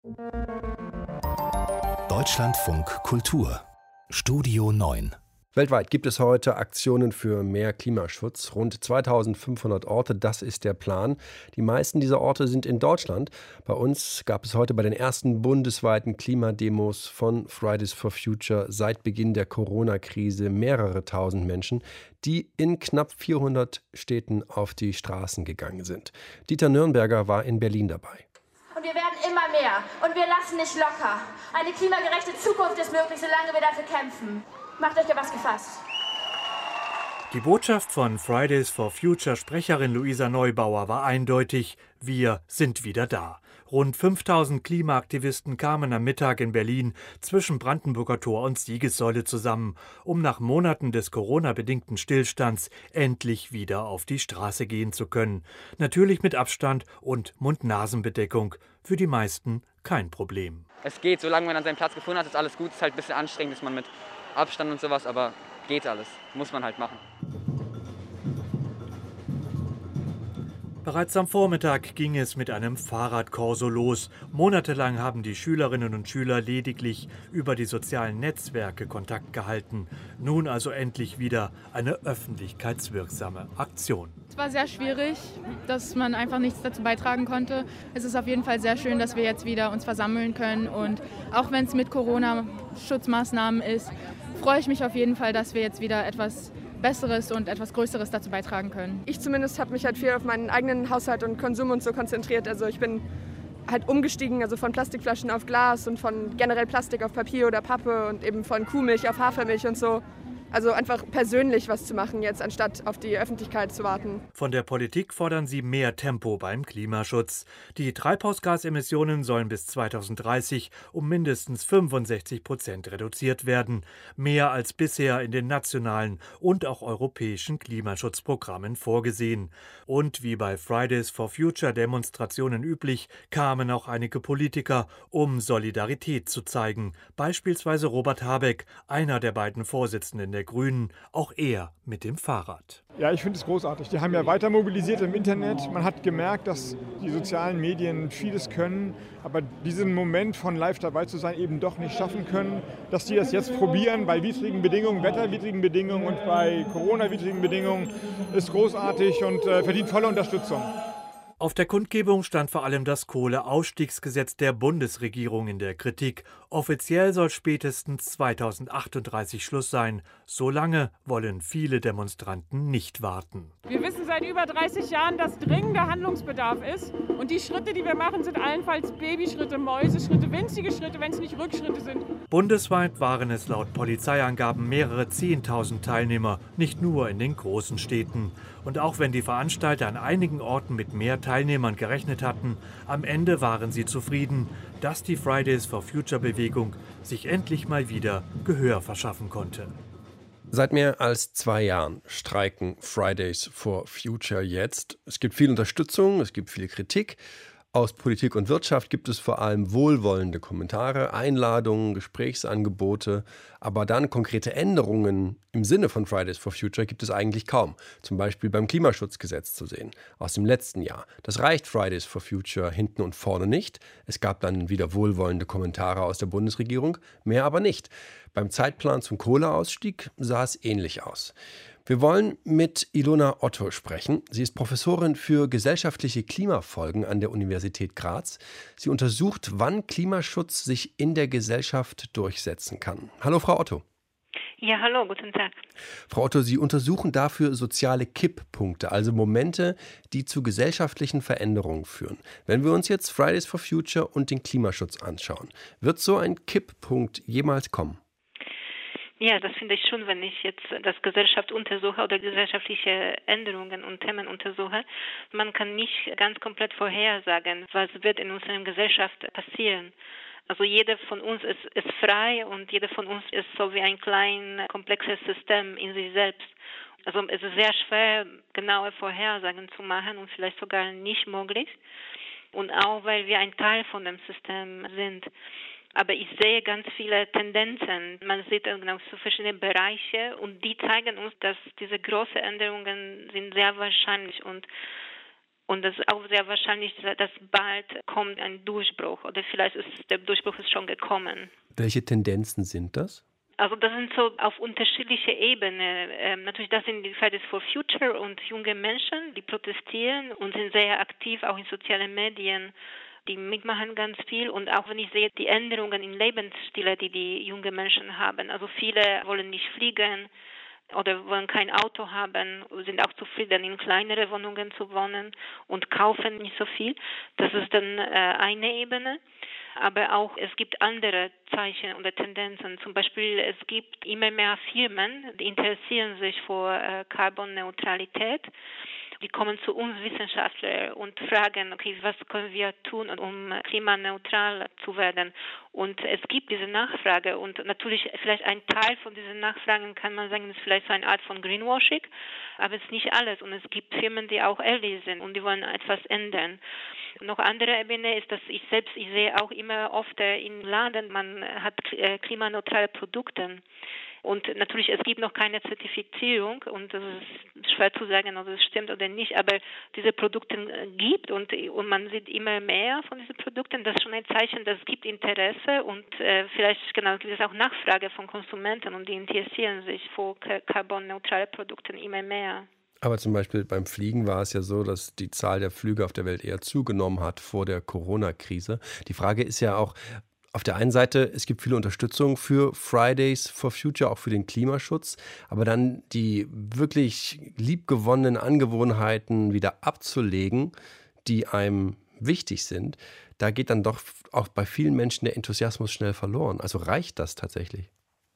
Deutschlandfunk Kultur Studio 9. Weltweit gibt es heute Aktionen für mehr Klimaschutz. Rund 2500 Orte, das ist der Plan. Die meisten dieser Orte sind in Deutschland. Bei uns gab es heute bei den ersten bundesweiten Klimademos von Fridays for Future seit Beginn der Corona-Krise mehrere tausend Menschen, die in knapp 400 Städten auf die Straßen gegangen sind. Dieter Nürnberger war in Berlin dabei. Und wir werden immer mehr. Und wir lassen nicht locker. Eine klimagerechte Zukunft ist möglich, solange wir dafür kämpfen. Macht euch auf was gefasst. Die Botschaft von Fridays for Future Sprecherin Luisa Neubauer war eindeutig: Wir sind wieder da. Rund 5000 Klimaaktivisten kamen am Mittag in Berlin zwischen Brandenburger Tor und Siegessäule zusammen, um nach Monaten des Corona-bedingten Stillstands endlich wieder auf die Straße gehen zu können. Natürlich mit Abstand und Mund-Nasen-Bedeckung. Für die meisten kein Problem. Es geht, solange man an seinen Platz gefunden hat, ist alles gut. Es ist halt ein bisschen anstrengend, ist man mit Abstand und sowas, aber geht alles. Muss man halt machen. Bereits am Vormittag ging es mit einem Fahrradkorso los. Monatelang haben die Schülerinnen und Schüler lediglich über die sozialen Netzwerke Kontakt gehalten. Nun also endlich wieder eine öffentlichkeitswirksame Aktion. Es war sehr schwierig, dass man einfach nichts dazu beitragen konnte. Es ist auf jeden Fall sehr schön, dass wir jetzt wieder uns versammeln können. Und auch wenn es mit Corona-Schutzmaßnahmen ist, freue ich mich auf jeden Fall, dass wir jetzt wieder etwas Besseres und etwas Größeres dazu beitragen können. Ich zumindest habe mich halt viel auf meinen eigenen Haushalt und Konsum und so konzentriert. Also ich bin halt umgestiegen, also von Plastikflaschen auf Glas und von generell Plastik auf Papier oder Pappe und eben von Kuhmilch auf Hafermilch und so. Also einfach persönlich was zu machen jetzt, anstatt auf die Öffentlichkeit zu warten. Von der Politik fordern sie mehr Tempo beim Klimaschutz. Die Treibhausgasemissionen sollen bis 2030 um mindestens 65% reduziert werden. Mehr als bisher in den nationalen und auch europäischen Klimaschutzprogrammen vorgesehen. Und wie bei Fridays for Future Demonstrationen üblich, kamen auch einige Politiker, um Solidarität zu zeigen. Beispielsweise Robert Habeck, einer der beiden Vorsitzenden der Grünen, auch er mit dem Fahrrad. Ja, ich finde es großartig. Die haben ja weiter mobilisiert im Internet. Man hat gemerkt, dass die sozialen Medien vieles können, aber diesen Moment von live dabei zu sein eben doch nicht schaffen können. Dass die das jetzt probieren bei widrigen Bedingungen, wetterwidrigen Bedingungen und bei Corona-widrigen Bedingungen, ist großartig und verdient volle Unterstützung. Auf der Kundgebung stand vor allem das Kohleausstiegsgesetz der Bundesregierung in der Kritik. Offiziell soll spätestens 2038 Schluss sein. So lange wollen viele Demonstranten nicht warten. Wir wissen seit über 30 Jahren, dass dringender Handlungsbedarf ist. Und die Schritte, die wir machen, sind allenfalls Babyschritte, Mäuseschritte, winzige Schritte, wenn es nicht Rückschritte sind. Bundesweit waren es laut Polizeiangaben mehrere 10.000 Teilnehmer, nicht nur in den großen Städten. Und auch wenn die Veranstalter an einigen Orten mit mehr Teilnehmern gerechnet hatten, am Ende waren sie zufrieden, dass die Fridays for Future Bewegung sich endlich mal wieder Gehör verschaffen konnte. Seit mehr als 2 Jahren streiken Fridays for Future jetzt. Es gibt viel Unterstützung, es gibt viel Kritik. Aus Politik und Wirtschaft gibt es vor allem wohlwollende Kommentare, Einladungen, Gesprächsangebote, aber dann konkrete Änderungen im Sinne von Fridays for Future gibt es eigentlich kaum. Zum Beispiel beim Klimaschutzgesetz zu sehen, aus dem letzten Jahr. Das reicht Fridays for Future hinten und vorne nicht. Es gab dann wieder wohlwollende Kommentare aus der Bundesregierung, mehr aber nicht. Beim Zeitplan zum Kohleausstieg sah es ähnlich aus. Wir wollen mit Ilona Otto sprechen. Sie ist Professorin für gesellschaftliche Klimafolgen an der Universität Graz. Sie untersucht, wann Klimaschutz sich in der Gesellschaft durchsetzen kann. Hallo, Frau Otto. Ja, hallo, guten Tag. Frau Otto, Sie untersuchen dafür soziale Kipppunkte, also Momente, die zu gesellschaftlichen Veränderungen führen. Wenn wir uns jetzt Fridays for Future und den Klimaschutz anschauen, wird so ein Kipppunkt jemals kommen? Ja, das finde ich schon, wenn ich jetzt das Gesellschaft untersuche oder gesellschaftliche Änderungen und Themen untersuche. Man kann nicht ganz komplett vorhersagen, was wird in unserer Gesellschaft passieren. Also jeder von uns ist frei und jeder von uns ist so wie ein kleines, komplexes System in sich selbst. Also es ist sehr schwer, genaue Vorhersagen zu machen und vielleicht sogar nicht möglich. Und auch, weil wir ein Teil von dem System sind. Aber ich sehe ganz viele Tendenzen. Man sieht genau so verschiedene Bereiche und die zeigen uns, dass diese großen Änderungen sind sehr wahrscheinlich. Und Und es ist auch sehr wahrscheinlich, dass bald kommt ein Durchbruch oder vielleicht ist der Durchbruch schon gekommen. Welche Tendenzen sind das? Also das sind so auf unterschiedlicher Ebene. Natürlich, das sind die Fridays for Future und junge Menschen, die protestieren und sind sehr aktiv, auch in sozialen Medien. Die mitmachen ganz viel und auch wenn ich sehe, die Änderungen in Lebensstile, die junge Menschen haben. Also viele wollen nicht fliegen oder wollen kein Auto haben, sind auch zufrieden, in kleinere Wohnungen zu wohnen und kaufen nicht so viel. Das ist dann eine Ebene. Aber auch es gibt andere Zeichen oder Tendenzen. Zum Beispiel es gibt immer mehr Firmen, die interessieren sich für Carbonneutralität. Die kommen zu uns Wissenschaftler und fragen, okay, was können wir tun, um klimaneutral zu werden? Und es gibt diese Nachfrage und natürlich vielleicht ein Teil von diesen Nachfragen kann man sagen, ist vielleicht so eine Art von Greenwashing, aber es ist nicht alles. Und es gibt Firmen, die auch ehrlich sind und die wollen etwas ändern. Noch andere Ebene ist, dass ich sehe auch immer oft im Laden, man hat klimaneutrale Produkte. Und natürlich, es gibt noch keine Zertifizierung und das ist schwer zu sagen, ob es stimmt oder nicht, aber diese Produkte gibt und man sieht immer mehr von diesen Produkten. Das ist schon ein Zeichen, dass es gibt Interesse und vielleicht gibt es auch Nachfrage von Konsumenten und die interessieren sich für carbonneutrale Produkte immer mehr. Aber zum Beispiel beim Fliegen war es ja so, dass die Zahl der Flüge auf der Welt eher zugenommen hat vor der Corona-Krise. Die Frage ist ja auch, auf der einen Seite, es gibt viele Unterstützung für Fridays for Future, auch für den Klimaschutz, aber dann die wirklich liebgewonnenen Angewohnheiten wieder abzulegen, die einem wichtig sind, da geht dann doch auch bei vielen Menschen der Enthusiasmus schnell verloren. Also reicht das tatsächlich?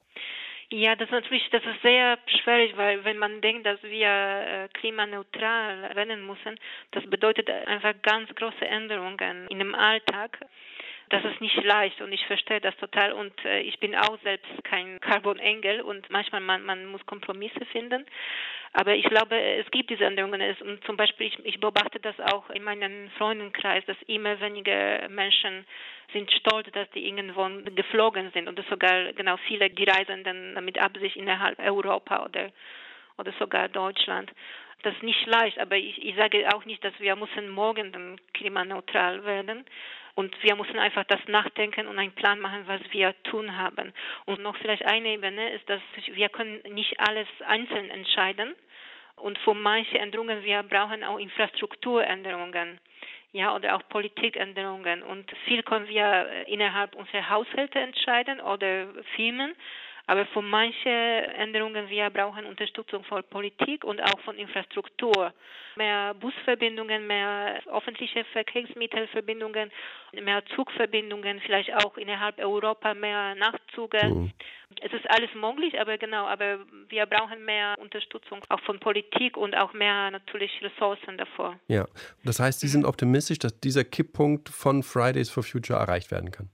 Ja, das ist sehr schwierig, weil wenn man denkt, dass wir klimaneutral werden müssen, das bedeutet einfach ganz große Änderungen in dem Alltag. Das ist nicht leicht und ich verstehe das total und ich bin auch selbst kein Carbon-Engel und manchmal man muss Kompromisse finden. Aber ich glaube, es gibt diese Änderungen und zum Beispiel ich beobachte das auch in meinem Freundenkreis, dass immer weniger Menschen sind stolz, dass die irgendwo geflogen sind und dass sogar viele, die reisen dann mit Absicht innerhalb Europa oder sogar Deutschland. Das ist nicht leicht, aber ich sage auch nicht, dass wir müssen morgen dann klimaneutral werden. Und wir müssen einfach das nachdenken und einen Plan machen, was wir tun haben. Und noch vielleicht eine Ebene ist, dass wir können nicht alles einzeln entscheiden. Und für manche Änderungen, wir brauchen auch Infrastrukturänderungen, ja, oder auch Politikänderungen. Und viel können wir innerhalb unserer Haushalte entscheiden oder Firmen. Aber für manche Änderungen, wir brauchen Unterstützung von Politik und auch von Infrastruktur. Mehr Busverbindungen, mehr öffentliche Verkehrsmittelverbindungen, mehr Zugverbindungen, vielleicht auch innerhalb Europa mehr Nachtzüge. Es ist alles möglich, aber wir brauchen mehr Unterstützung auch von Politik und auch mehr natürlich Ressourcen davor. Ja, das heißt, Sie sind optimistisch, dass dieser Kipppunkt von Fridays for Future erreicht werden kann?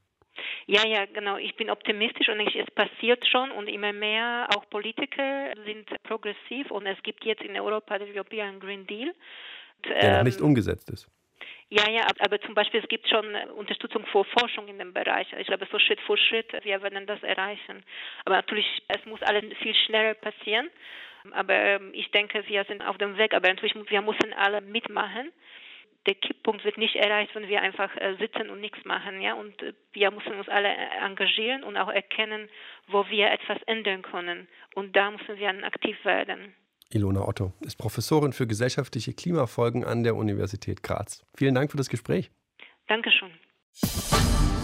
Ja, genau. Ich bin optimistisch und es passiert schon und immer mehr auch Politiker sind progressiv und es gibt jetzt in Europa den European Green Deal. Der noch nicht umgesetzt ist. Ja, aber zum Beispiel es gibt schon Unterstützung für Forschung in dem Bereich. Ich glaube, so Schritt für Schritt, wir werden das erreichen. Aber natürlich, es muss alles viel schneller passieren. Aber ich denke, wir sind auf dem Weg. Aber natürlich, wir müssen alle mitmachen. Der Kipppunkt wird nicht erreicht, wenn wir einfach sitzen und nichts machen, ja. Und wir müssen uns alle engagieren und auch erkennen, wo wir etwas ändern können. Und da müssen wir dann aktiv werden. Ilona Otto ist Professorin für gesellschaftliche Klimafolgen an der Universität Graz. Vielen Dank für das Gespräch. Dankeschön.